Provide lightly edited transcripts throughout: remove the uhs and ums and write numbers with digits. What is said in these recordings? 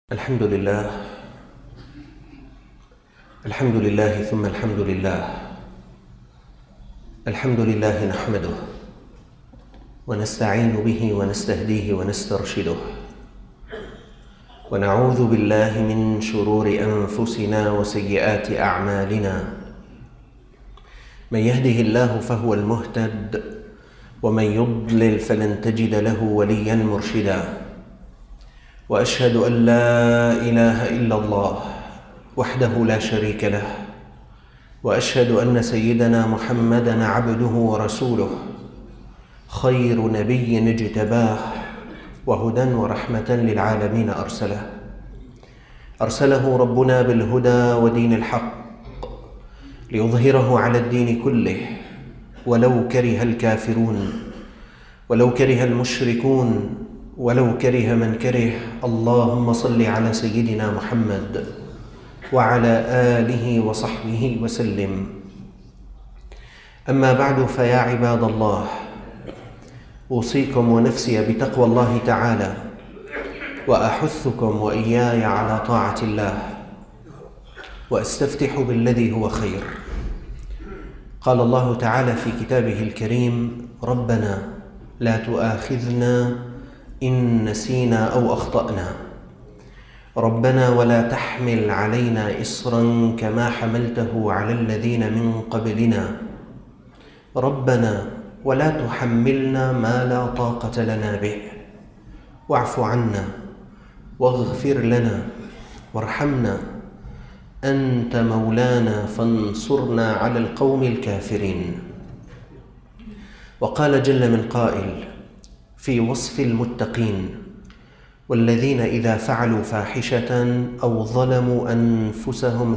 الحمد لله الحمد لله ثم الحمد لله. الحمد لله نحمده ونستعين به ونستهديه ونسترشده، ونعوذ بالله من شرور أنفسنا وسيئات أعمالنا. من يهده الله فهو المهتد، ومن يضلل فلن تجد له وليا مرشدا. وأشهد أن لا إله إلا الله وحده لا شريك له، وأشهد أن سيدنا محمدًا عبده ورسوله، خير نبي اجتباه، وهدى ورحمة للعالمين أرسله ربنا بالهدى ودين الحق ليظهره على الدين كله، ولو كره الكافرون، ولو كره المشركون، ولو كره من كره. اللهم صل على سيدنا محمد وعلى آله وصحبه وسلم. أما بعد، فيا عباد الله، أوصيكم ونفسي بتقوى الله تعالى، وأحثكم وإياي على طاعة الله، وأستفتح بالذي هو خير. قال الله تعالى في كتابه الكريم: ربنا لا تؤاخذنا إن نسينا أو أخطأنا، ربنا ولا تحمل علينا إصرا كما حملته على الذين من قبلنا، ربنا ولا تحملنا ما لا طاقة لنا به، واعف عنا واغفر لنا وارحمنا، أنت مولانا فانصرنا على القوم الكافرين. وقال جل من قائل في وصف المتقين: والذين إذا فعلوا فاحشة أو ظلموا أنفسهم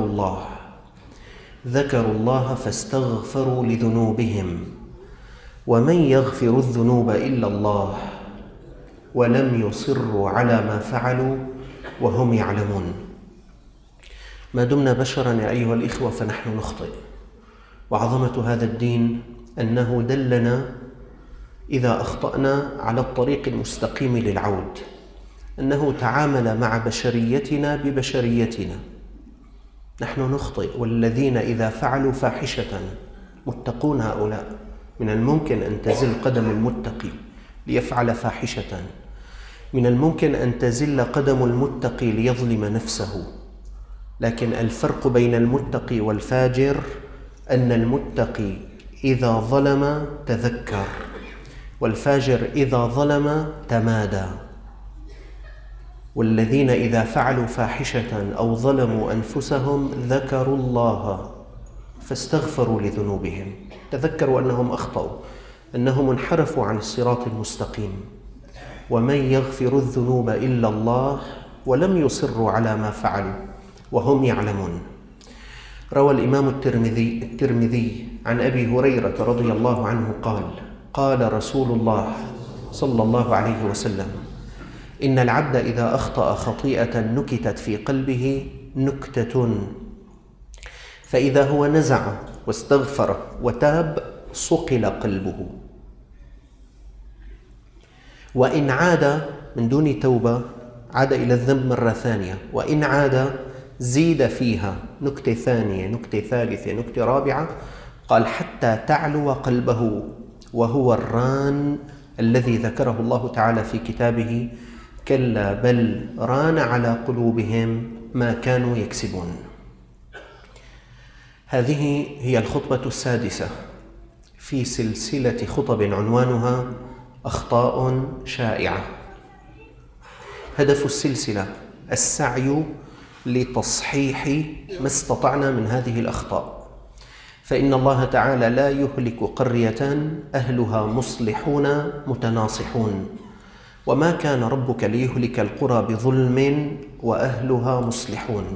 ذكروا الله فاستغفروا لذنوبهم، ومن يغفر الذنوب إلا الله، ولم يصروا على ما فعلوا وهم يعلمون. ما دمنا بشرا يا أيها الإخوة فنحن نخطئ، وعظمة هذا الدين أنه دلنا إذا أخطأنا على الطريق المستقيم للعود، أنه تعامل مع بشريتنا ببشريتنا. نحن نخطئ، والذين إذا فعلوا فاحشة، متقون هؤلاء، من الممكن أن تزل قدم المتقي ليفعل فاحشة، من الممكن أن تزل قدم المتقي ليظلم نفسه، لكن الفرق بين المتقي والفاجر أن المتقي إذا ظلم تذكر، والفاجر إذا ظلم تمادى. والذين إذا فعلوا فاحشة أو ظلموا أنفسهم ذكروا الله فاستغفروا لذنوبهم، تذكروا أنهم أخطأوا، أنهم انحرفوا عن الصراط المستقيم. ومن يغفر الذنوب إلا الله، ولم يصروا على ما فعلوا وهم يعلمون. روى الإمام الترمذي عن أبي هريرة رضي الله عنه قال: قال رسول الله صلى الله عليه وسلم: إن العبد إذا أخطأ خطيئة نكتت في قلبه نكتة، فإذا هو نزع واستغفر وتاب صقل قلبه، وإن عاد من دون توبة عاد إلى الذنب مرة ثانية، وإن عاد زيد فيها نكتة ثانية، نكتة ثالثة، نكتة رابعة، قال حتى تعلو قلبه، وهو الران الذي ذكره الله تعالى في كتابه: كلا بل ران على قلوبهم ما كانوا يكسبون. هذه هي الخطبة السادسة في سلسلة خطب عنوانها أخطاء شائعة. هدف السلسلة السعي لتصحيح ما استطعنا من هذه الأخطاء، فإن الله تعالى لا يهلك قرية أهلها مصلحون متناصحون، وما كان ربك ليهلك القرى بظلم وأهلها مصلحون.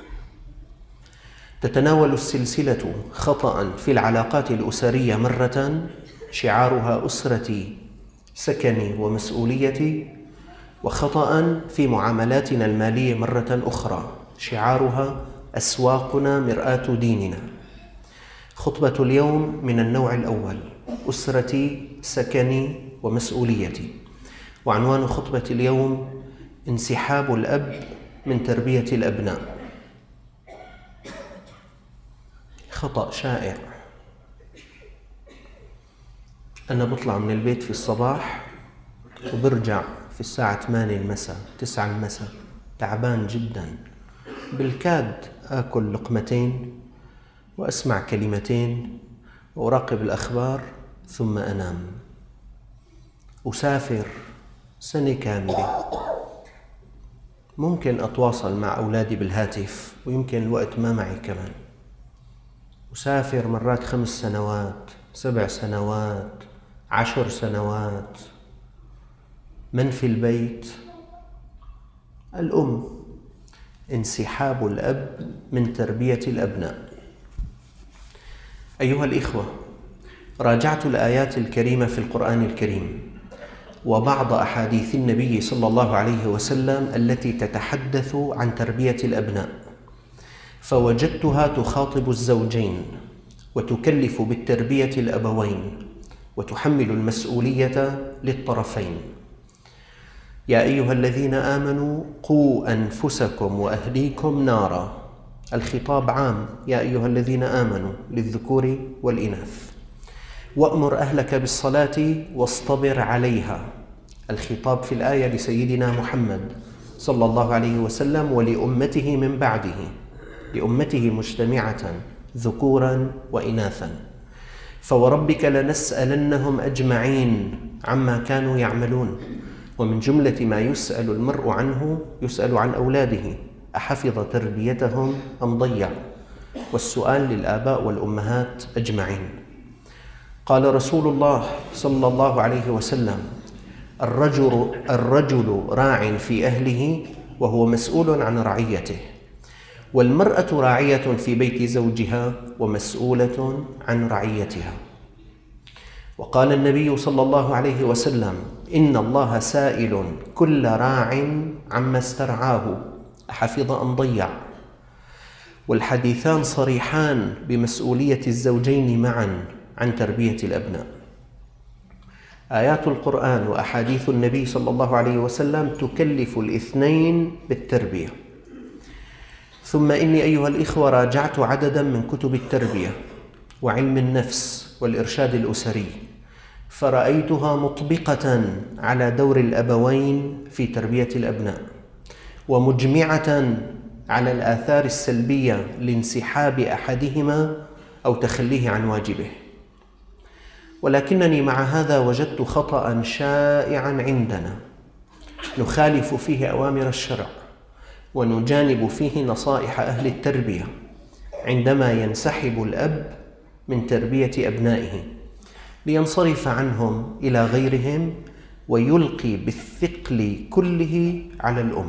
تتناول السلسلة خطأ في العلاقات الأسرية مرة، شعارها أسرتي سكني ومسؤوليتي، وخطأ في معاملاتنا المالية مرة أخرى، شعارها أسواقنا مرآة ديننا. خطبة اليوم من النوع الأول: أسرتي سكني ومسؤوليتي. وعنوان خطبة اليوم: انسحاب الأب من تربية الأبناء. خطأ شائع. أنا بطلع من البيت في الصباح وبرجع في الساعة 8 المساء 9 المساء، تعبان جدا، بالكاد آكل لقمتين وأسمع كلمتين وأراقب الأخبار ثم أنام. أسافر سنة كاملة، ممكن أتواصل مع أولادي بالهاتف ويمكن الوقت ما معي كمان. أسافر مرات 5 سنوات 7 سنوات 10 سنوات. من في البيت؟ الأم. انسحاب الأب من تربية الأبناء. أيها الإخوة، راجعت الآيات الكريمة في القرآن الكريم وبعض أحاديث النبي صلى الله عليه وسلم التي تتحدث عن تربية الأبناء، فوجدتها تخاطب الزوجين وتكلف بالتربية الأبوين وتحمل المسؤولية للطرفين. يا أيها الذين آمنوا قوا أنفسكم وأهليكم نارا. الخطاب عام، يا أيها الذين آمنوا، للذكور والإناث. وأمر أهلك بالصلاة واصطبر عليها. الخطاب في الآية لسيدنا محمد صلى الله عليه وسلم ولأمته من بعده، لأمته مجتمعة ذكورا وإناثا. فوربك لنسألنهم أجمعين عما كانوا يعملون. ومن جملة ما يسأل المرء عنه يسأل عن أولاده، أحفظ تربيتهم أم ضيع؟ والسؤال للآباء والأمهات أجمعين. قال رسول الله صلى الله عليه وسلم: الرجل راع في أهله وهو مسؤول عن رعيته، والمرأة راعية في بيت زوجها ومسؤولة عن رعيتها. وقال النبي صلى الله عليه وسلم: إن الله سائل كل راع عما استرعاه أحفظ أم ضيع. والحديثان صريحان بمسؤولية الزوجين معا عن تربية الأبناء. آيات القرآن وأحاديث النبي صلى الله عليه وسلم تكلف الاثنين بالتربية. ثم إني أيها الإخوة راجعت عددا من كتب التربية وعلم النفس والإرشاد الأسري، فرأيتها مطبقة على دور الأبوين في تربية الأبناء، ومجمعة على الآثار السلبية لانسحاب أحدهما أو تخليه عن واجبه. ولكنني مع هذا وجدت خطأ شائعا عندنا نخالف فيه أوامر الشرع ونجانب فيه نصائح أهل التربية عندما ينسحب الأب من تربية أبنائه لينصرف عنهم إلى غيرهم ويلقي بالثقل كله على الأم.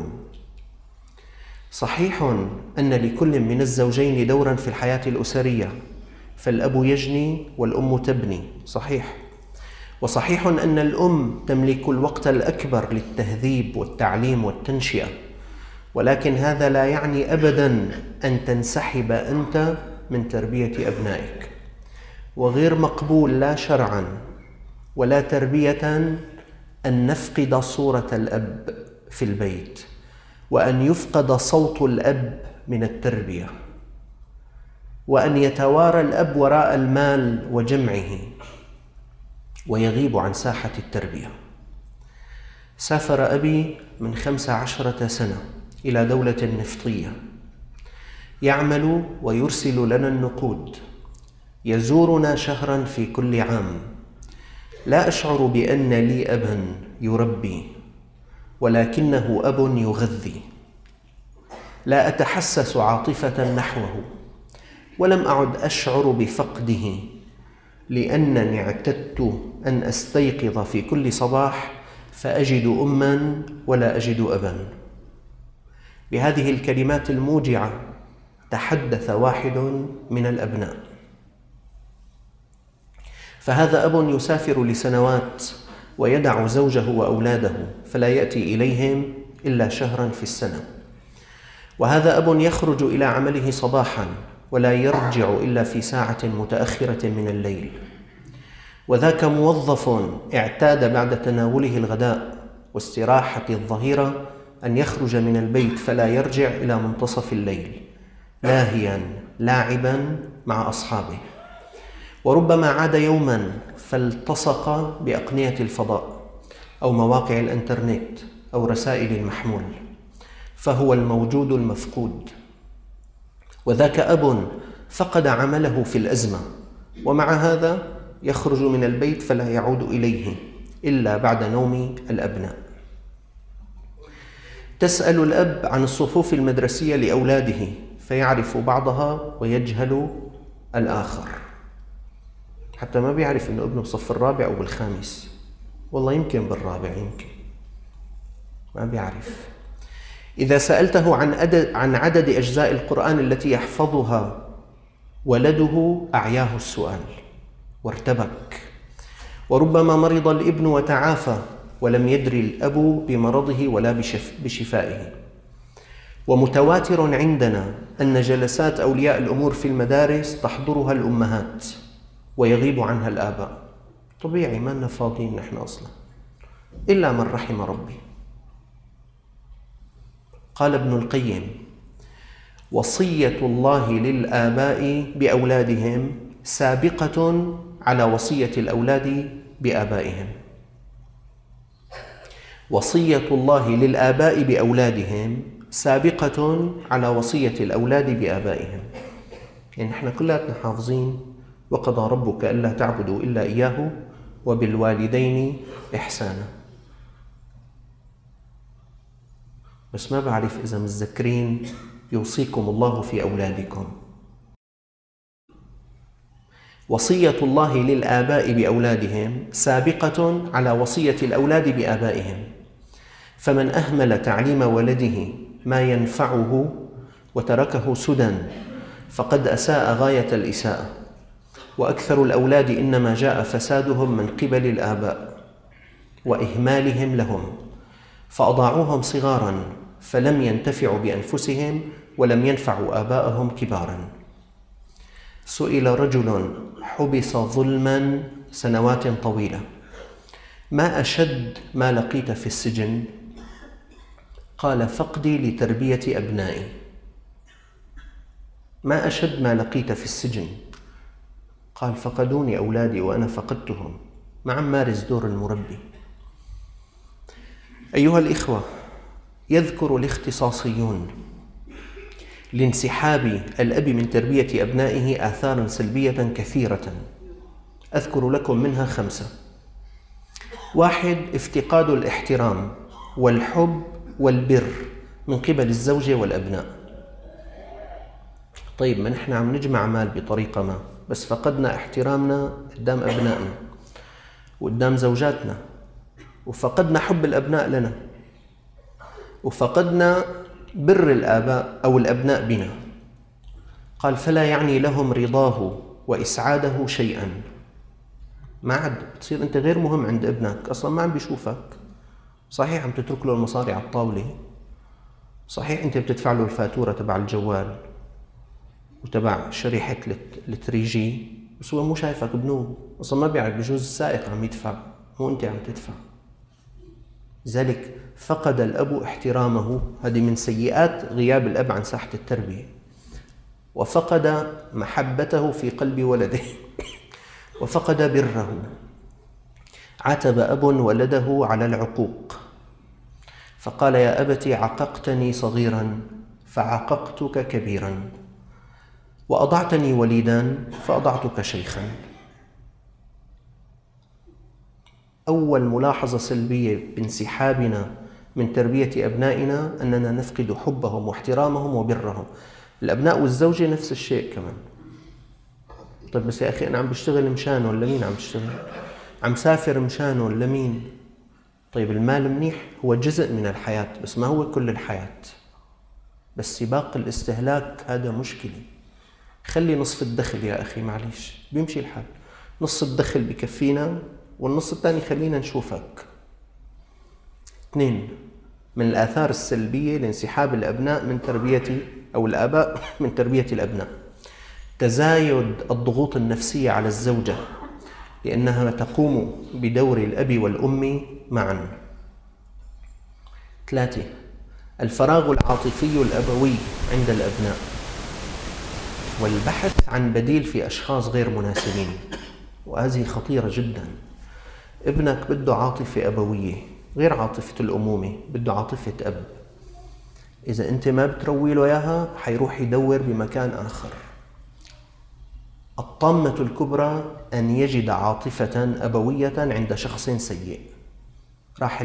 صحيح أن لكل من الزوجين دورا في الحياة الأسرية، فالأب يجني والأم تبني، صحيح. وصحيح أن الأم تملك الوقت الأكبر للتهذيب والتعليم والتنشئة، ولكن هذا لا يعني أبداً أن تنسحب أنت من تربية أبنائك. وغير مقبول لا شرعاً ولا تربية أن نفقد صورة الأب في البيت، وأن يفقد صوت الأب من التربية، وأن يتوارى الأب وراء المال وجمعه ويغيب عن ساحة التربية. سافر أبي من 15 سنة إلى دولة نفطية، يعمل ويرسل لنا النقود، يزورنا شهرا في كل عام. لا أشعر بأن لي أبا يربي، ولكنه أب يغذي. لا أتحسس عاطفة نحوه، ولم أعد أشعر بفقده، لأنني اعتدت أن أستيقظ في كل صباح فأجد أما ولا أجد أبا. بهذه الكلمات الموجعة تحدث واحد من الأبناء. فهذا أب يسافر لسنوات ويدع زوجه وأولاده فلا يأتي إليهم إلا شهرا في السنة. وهذا أب يخرج إلى عمله صباحا ولا يرجع إلا في ساعة متأخرة من الليل. وذاك موظف اعتاد بعد تناوله الغداء واستراحة الظهيرة أن يخرج من البيت فلا يرجع إلى منتصف الليل لاهيا لاعبا مع أصحابه، وربما عاد يوما فالتصق بأقنية الفضاء أو مواقع الإنترنت أو رسائل المحمول، فهو الموجود المفقود. وذاك أب فقد عمله في الأزمة، ومع هذا يخرج من البيت فلا يعود إليه إلا بعد نوم الأبناء. تسأل الأب عن الصفوف المدرسية لأولاده فيعرف بعضها ويجهل الآخر، حتى ما بيعرف إنه ابنه بالصف الرابع أو بالخامس، والله يمكن بالرابع، يمكن ما بيعرف. إذا سألته عن عدد أجزاء القرآن التي يحفظها ولده أعياه السؤال وارتبك. وربما مرض الابن وتعافى ولم يدري الأب بمرضه ولا بشفائه. ومتواتر عندنا أن جلسات أولياء الأمور في المدارس تحضرها الأمهات ويغيب عنها الآباء. طبيعي، ما لنا فاضيين نحن أصلا إلا من رحم ربي. قال ابن القيم: وصية الله للآباء بأولادهم سابقة على وصية الأولاد بآبائهم. وصية الله للآباء بأولادهم سابقة على وصية الأولاد بآبائهم. يعني نحن كلاتنا حافظين: وقضى ربك ألا تعبدوا إلا إياه وبالوالدين إحسانا. بس ما بعرف إذا متذكرين يوصيكم الله في أولادكم. وصية الله للآباء بأولادهم سابقة على وصية الأولاد بآبائهم، فمن أهمل تعليم ولده ما ينفعه وتركه سدى فقد أساء غاية الإساءة. وأكثر الأولاد إنما جاء فسادهم من قبل الآباء وإهمالهم لهم، فأضاعوهم صغارا فلم ينتفعوا بأنفسهم ولم ينفعوا آباءهم كبارا. سئل رجل حبس ظلما سنوات طويلة: ما أشد ما لقيت في السجن؟ قال: فقدي لتربية أبنائي. ما أشد ما لقيت في السجن؟ قال: فقدوني أولادي وأنا فقدتهم. ما عم مارس دور المربي. أيها الإخوة، يذكر الاختصاصيون لانسحاب الأب من تربية أبنائه آثاراً سلبية كثيرة، أذكر لكم منها 5. 1: افتقاد الاحترام والحب والبر من قبل الزوجة والأبناء. طيب، ما نحن عم نجمع مال بطريقة ما، بس فقدنا احترامنا قدام أبنائنا وقدام زوجاتنا، وفقدنا حب الأبناء لنا، وفقدنا بر الآباء أو الأبناء بنا. قال: فلا يعني لهم رضاه وإسعاده شيئا. ما عاد بتصير أنت غير مهم عند ابنك، أصلا ما عم بيشوفك. صحيح عم تترك له المصاري على الطاولة، صحيح أنت بتدفع له الفاتورة تبع الجوال وتبع شريحة التريجي، بس هو مو شايفك بنوب، أصلا ما بيعرف، بجوز السائق عم يدفع مو أنت عم تدفع. لذلك فقد الأب احترامه، هذه من سيئات غياب الأب عن ساحة التربية. وفقد محبته في قلب ولده وفقد بره. عتب أب ولده على العقوق فقال: يا أبت عققتني صغيرا فعققتك كبيرا، وأضعتني وليدا فأضعتك شيخا. أول ملاحظة سلبية بانسحابنا من تربية أبنائنا أننا نفقد حبهم واحترامهم وبرهم. الأبناء والزوجة نفس الشيء كمان. طيب بس يا أخي أنا عم بشتغل مشانه، ولا مين عم بشتغل؟ عم سافر مشانه، ولا مين؟ طيب المال منيح، هو جزء من الحياة بس ما هو كل الحياة. بس سباق الاستهلاك هذا مشكلة. خلي نصف الدخل يا أخي، معليش بيمشي الحال، نص الدخل بكفينا والنص الثاني خلينا نشوفك. 2: من الآثار السلبية لانسحاب الأبناء من تربية أو الآباء من تربية الأبناء تزايد الضغوط النفسية على الزوجة، لأنها تقوم بدور الأب والأم معا. 3: الفراغ العاطفي الأبوي عند الأبناء، والبحث عن بديل في أشخاص غير مناسبين، وهذه خطيرة جدا. ابنك بده عاطفة أبوية غير عاطفة الأمومة، بده عاطفة أب. إذا أنت ما بتروي له إياها حيروح يدور بمكان آخر. الطامة الكبرى أن يجد عاطفة أبوية عند شخص سيء. راح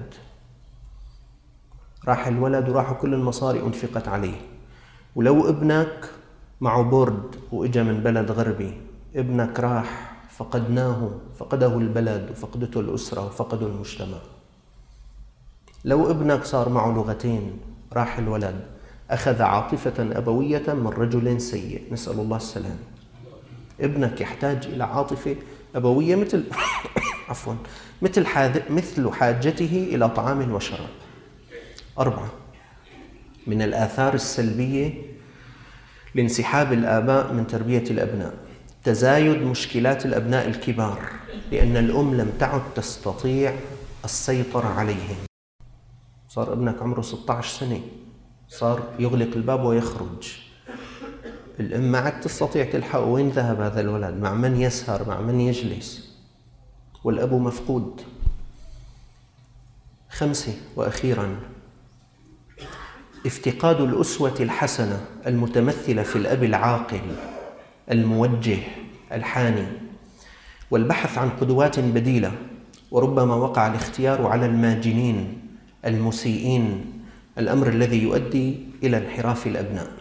الولد وراحوا كل المصاري أنفقت عليه. ولو ابنك معه بورد وإجا من بلد غربي، ابنك راح فقده البلد وفقدته الأسرة وفقده المجتمع. لو ابنك صار معه لغتين، راح الولد أخذ عاطفة أبوية من رجل سيء، نسأل الله السلام. ابنك يحتاج إلى عاطفة أبوية مثل حاجته إلى طعام وشراب. 4 من الآثار السلبية لانسحاب الآباء من تربية الأبناء: تزايد مشكلات الأبناء الكبار، لأن الأم لم تعد تستطيع السيطرة عليهم. صار ابنك عمره 16 سنة، صار يغلق الباب ويخرج. الأم ما عاد تستطيع تلحقه، وين ذهب هذا الولد، مع من يسهر، مع من يجلس، والأب مفقود. 5 وأخيراً: افتقاد الأسوة الحسنة المتمثلة في الأب العاقل الموجه الحاني، والبحث عن قدوات بديلة، وربما وقع الاختيار على الماجنين المسيئين، الأمر الذي يؤدي إلى انحراف الأبناء.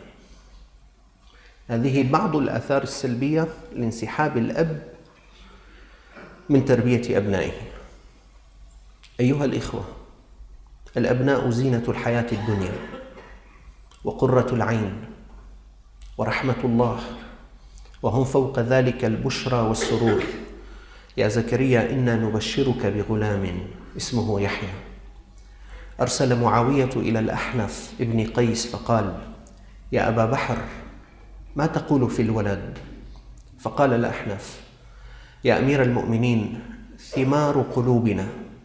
هذه بعض الآثار السلبية لانسحاب الأب من تربية أبنائه. أيها الإخوة، الأبناء زينة الحياة الدنيا وقرة العين ورحمة الله، وهم فوق ذلك البشرى والسرور. يا زكريا إنا نبشرك بغلام اسمه يحيى. أرسل معاوية إلى الأحنف ابن قيس فقال: يا أبا بحر، ما تقول في الولد؟ فقال الأحنف: يا أمير المؤمنين، ثمار قلوبنا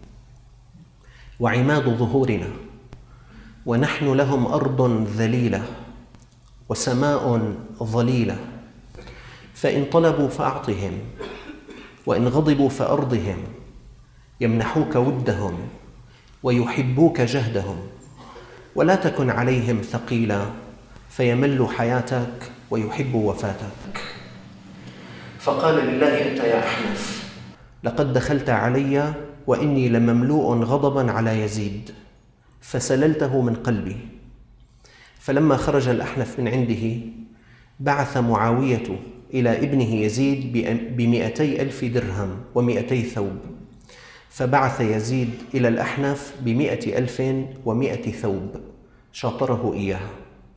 وعماد ظهورنا، ونحن لهم أرض ذليلة وسماء ظليلة، فإن طلبوا فأعطهم، وإن غضبوا فأرضهم، يمنحوك ودهم ويحبوك جهدهم، ولا تكن عليهم ثقيلا فيمل حياتك ويحب وفاتك. فقال لله: أنت يا أحنف لقد دخلت علي وإني لمملوء غضبا على يزيد، فسللته من قلبي. فلما خرج الأحنف من عنده بعث معاوية إلى ابنه يزيد ب200,000 درهم و200 ثوب، فبعث يزيد إلى الأحنف ب100,000 و100 ثوب شاطره إياها.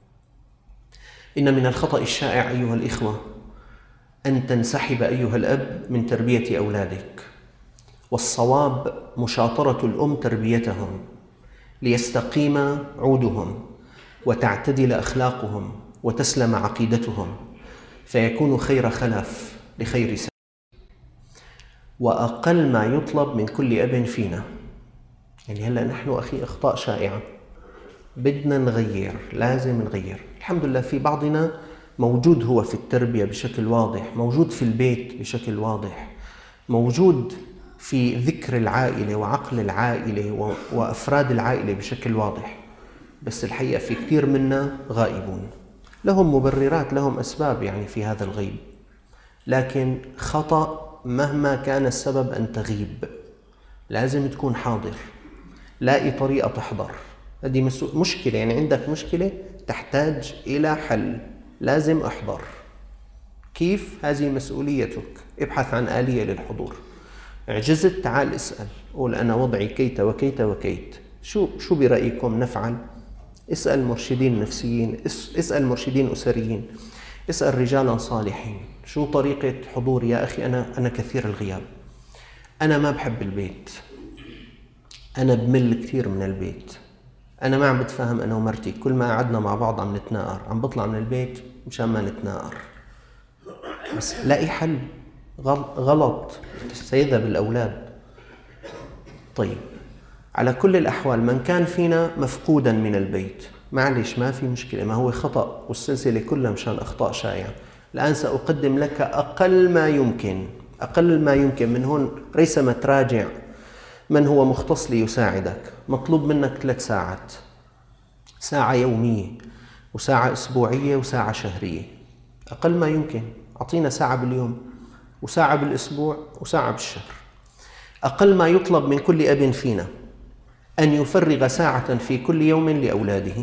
إن من الخطأ الشائع أيها الإخوة أن تنسحب أيها الأب من تربية أولادك، والصواب مشاطرة الأم تربيتهم ليستقيم عودهم وتعتدل أخلاقهم وتسلم عقيدتهم، فيكون خير خلف لخير سلف. وأقل ما يطلب من كل أب فينا، يعني هلأ نحن أخي أخطاء شائعة بدنا نغير، لازم نغير. الحمد لله في بعضنا موجود هو في التربية بشكل واضح، موجود في البيت بشكل واضح، موجود في ذكر العائلة وعقل العائلة وأفراد العائلة بشكل واضح، بس الحقيقة في كثير منا غائبون. لهم مبررات، لهم أسباب يعني في هذا الغيب، لكن خطأ مهما كان السبب أن تغيب. لازم تكون حاضر، لاقي طريقة تحضر. هذه مشكلة، يعني عندك مشكلة تحتاج إلى حل، لازم أحضر. كيف؟ هذه مسؤوليتك. ابحث عن آلية للحضور. عجزت، تعال اسأل، قول أنا وضعي كيت وكيت وكيت، شو برأيكم نفعل؟ اسأل مرشدين نفسيين، اسأل مرشدين أسريين، اسأل رجالا صالحين. شو طريقة حضور يا أخي؟ أنا كثير الغياب، أنا ما بحب البيت، أنا بمل كثير من البيت، أنا ما عم بتفاهم أنا ومرتي، كل ما قعدنا مع بعض عم نتناقر، عم بطلع من البيت مشان ما نتناقر. بس لاقي حل. غلط سيذهب الأولاد. طيب، على كل الأحوال من كان فينا مفقودا من البيت، معلش ما في مشكلة، ما هو خطأ والسلسلة كلها مشان أخطاء شائعة. الآن سأقدم لك أقل ما يمكن، أقل ما يمكن من هون ريثما تراجع من هو مختص ليساعدك. مطلوب منك 3 ساعات، ساعة يومية وساعة أسبوعية وساعة شهرية، أقل ما يمكن. أعطينا ساعة باليوم وساعة بالأسبوع وساعة بالشهر. أقل ما يطلب من كل أب فينا أن يفرغ ساعة في كل يوم لأولاده،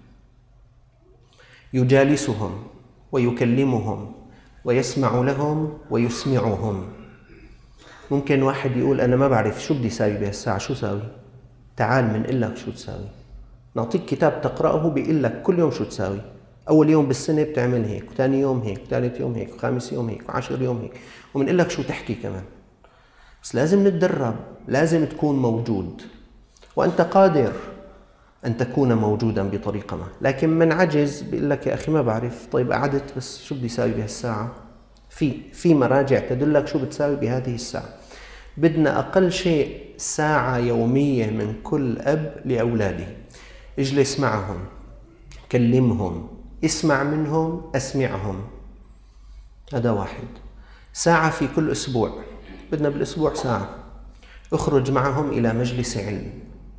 يجالسهم ويكلمهم ويسمع لهم ويسمعهم. ممكن واحد يقول أنا ما بعرف شو بدي ساوي بهالساعة، شو ساوي؟ تعال منقول لك شو تساوي، نعطيك كتاب تقرأه بيقول لك كل يوم شو تساوي. أول يوم بالسنة بتعمل هيك، وثاني يوم هيك، وثالث يوم هيك، وخامس يوم هيك، و10 يوم هيك، وبنقول لك شو تحكي كمان. بس لازم نتدرب، لازم تكون موجود، وأنت قادر أن تكون موجودا بطريقة ما. لكن من عجز بيقول لك يا أخي ما بعرف، طيب قعدت بس شو بدي ساوي بهالساعة؟ في مراجع تدلك شو بتساوي بهذه الساعة. بدنا أقل شيء ساعة يومية من كل أب لأولاده. اجلس معهم، كلمهم، اسمع منهم، أسمعهم. هذا واحد. ساعة في كل أسبوع، بدنا بالأسبوع ساعة. اخرج معهم إلى مجلس علم،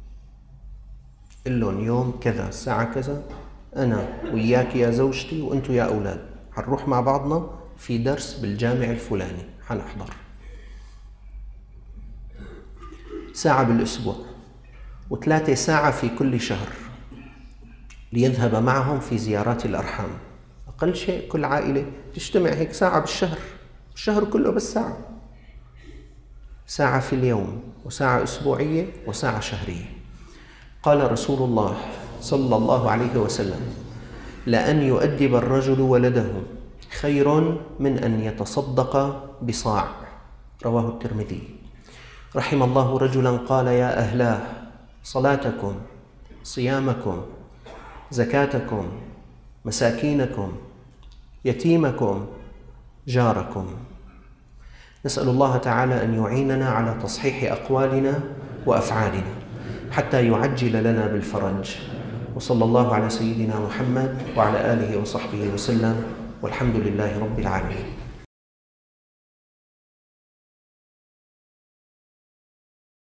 قل لهم يوم كذا الساعة كذا أنا وياك يا زوجتي وأنتوا يا أولاد حنروح مع بعضنا في درس بالجامع الفلاني حنحضر. ساعة بالأسبوع، و3 ساعة في كل شهر ليذهب معهم في زيارات الأرحام. أقل شيء كل عائلة تجتمع هيك ساعة بالشهر، الشهر كله بس ساعة. ساعة في اليوم وساعة أسبوعية وساعة شهرية. قال رسول الله صلى الله عليه وسلم: لأن يؤدب الرجل ولده خير من أن يتصدق بصاع. رواه الترمذي. رحم الله رجلا قال: يا أهلاه، صلاتكم، صيامكم، زكاتكم، مساكينكم، يتيمكم، جاركم. نسأل الله تعالى أن يعيننا على تصحيح أقوالنا وأفعالنا حتى يعجل لنا بالفرج. وصلى الله على سيدنا محمد وعلى آله وصحبه وسلم، والحمد لله رب العالمين.